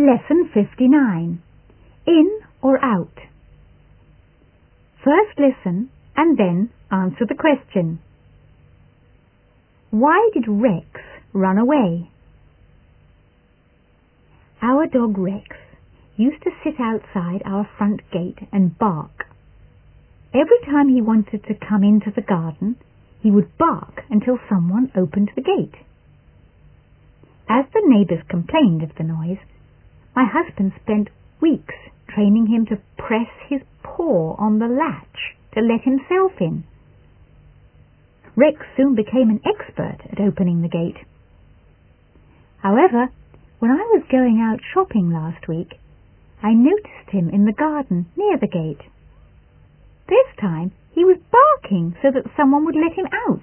Lesson 59. In or out? First listen and then answer the question. Why did Rex run away? Our dog Rex used to sit outside our front gate and bark. Every time he wanted to come into the garden, he would bark until someone opened the gate. As the neighbours complained of the noise, my husband spent weeks training him to press his paw on the latch to let himself in. Rex soon became an expert at opening the gate. However, when I was going out shopping last week, I noticed him in the garden near the gate. This time he was barking so that someone would let him out.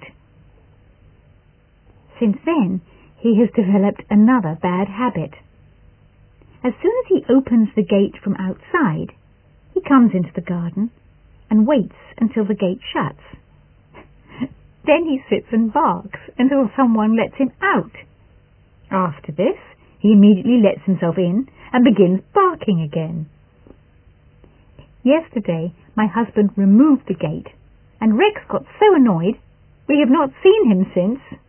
Since then, he has developed another bad habit. As soon as he opens the gate from outside, he comes into the garden and waits until the gate shuts. Then he sits and barks until someone lets him out. After this, he immediately lets himself in and begins barking again. Yesterday, my husband removed the gate, and Rex got so annoyed we have not seen him since.